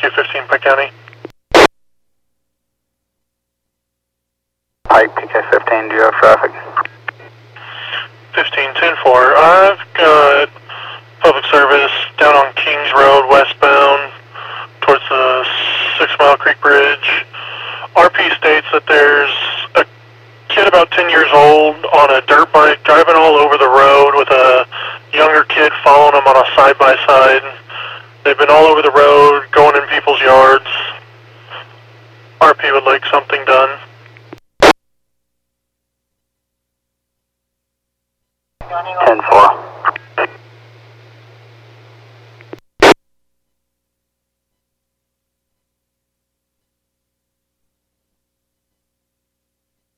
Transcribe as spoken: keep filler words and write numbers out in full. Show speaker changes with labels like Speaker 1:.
Speaker 1: Rescue fifteen, Pike County.
Speaker 2: Pike, P K fifteen, do you have traffic?
Speaker 1: fifteen ten four. I've got public service down on Kings Road, westbound, towards the Six Mile Creek Bridge. R P states that there's a kid about ten years old on a dirt bike driving all over the road with a younger kid following him on a side-by-side. They've been all over the road, going in people's yards. R P would like something done.
Speaker 2: ten four.